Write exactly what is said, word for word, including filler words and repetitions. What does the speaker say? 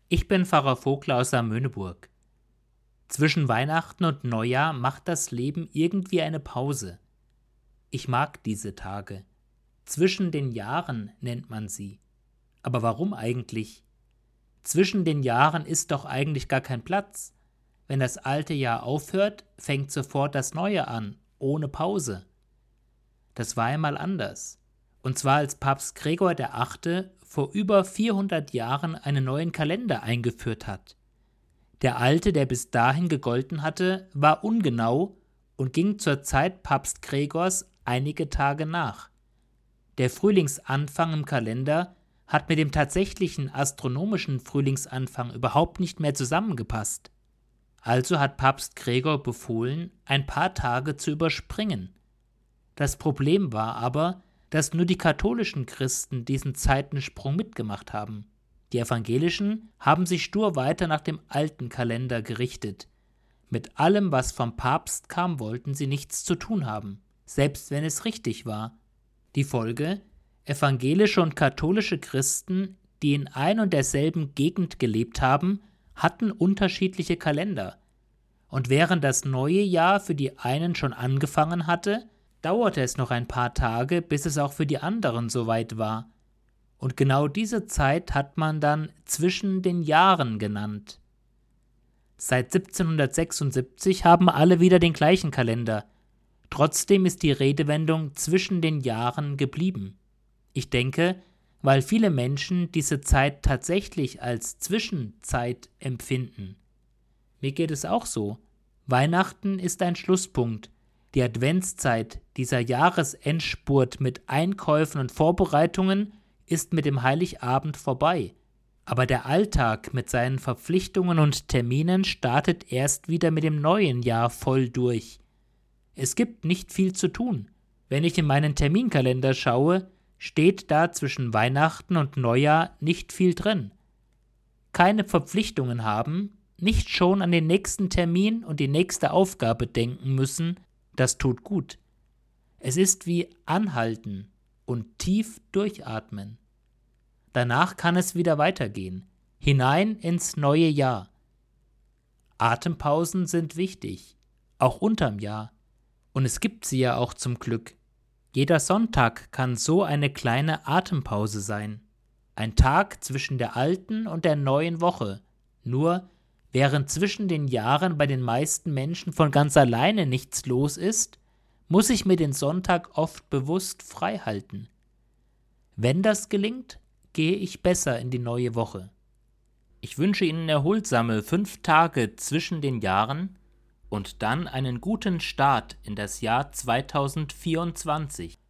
Ich bin Pfarrer Vogler aus Samöneburg. Zwischen Weihnachten und Neujahr macht das Leben irgendwie eine Pause. Ich mag diese Tage. Zwischen den Jahren nennt man sie. Aber warum eigentlich? Zwischen den Jahren ist doch eigentlich gar kein Platz. Wenn das alte Jahr aufhört, fängt sofort das neue an, ohne Pause. Das war einmal anders. Und zwar als Papst Gregor der Achte vor über vierhundert Jahren einen neuen Kalender eingeführt hat. Der alte, der bis dahin gegolten hatte, war ungenau und ging zur Zeit Papst Gregors einige Tage nach. Der Frühlingsanfang im Kalender hat mit dem tatsächlichen astronomischen Frühlingsanfang überhaupt nicht mehr zusammengepasst. Also hat Papst Gregor befohlen, ein paar Tage zu überspringen. Das Problem war aber, dass nur die katholischen Christen diesen Zeitensprung mitgemacht haben. Die Evangelischen haben sich stur weiter nach dem alten Kalender gerichtet. Mit allem, was vom Papst kam, wollten sie nichts zu tun haben, selbst wenn es richtig war. Die Folge: Evangelische und katholische Christen, die in ein und derselben Gegend gelebt haben, hatten unterschiedliche Kalender. Und während das neue Jahr für die einen schon angefangen hatte, dauerte es noch ein paar Tage, bis es auch für die anderen soweit war. Und genau diese Zeit hat man dann zwischen den Jahren genannt. Seit siebzehnhundertsechsundsiebzig haben alle wieder den gleichen Kalender. Trotzdem ist die Redewendung zwischen den Jahren geblieben. Ich denke, weil viele Menschen diese Zeit tatsächlich als Zwischenzeit empfinden. Mir geht es auch so. Weihnachten ist ein Schlusspunkt. Die Adventszeit, dieser Jahresendspurt mit Einkäufen und Vorbereitungen, ist mit dem Heiligabend vorbei. Aber der Alltag mit seinen Verpflichtungen und Terminen startet erst wieder mit dem neuen Jahr voll durch. Es gibt nicht viel zu tun. Wenn ich in meinen Terminkalender schaue, steht da zwischen Weihnachten und Neujahr nicht viel drin. Keine Verpflichtungen haben, nicht schon an den nächsten Termin und die nächste Aufgabe denken müssen, das tut gut. Es ist wie anhalten und tief durchatmen. Danach kann es wieder weitergehen, hinein ins neue Jahr. Atempausen sind wichtig, auch unterm Jahr. Und es gibt sie ja auch zum Glück. Jeder Sonntag kann so eine kleine Atempause sein. Ein Tag zwischen der alten und der neuen Woche. Nur, während zwischen den Jahren bei den meisten Menschen von ganz alleine nichts los ist, muss ich mir den Sonntag oft bewusst frei halten. Wenn das gelingt, gehe ich besser in die neue Woche. Ich wünsche Ihnen erholsame fünf Tage zwischen den Jahren und dann einen guten Start in das Jahr zweitausendvierundzwanzig.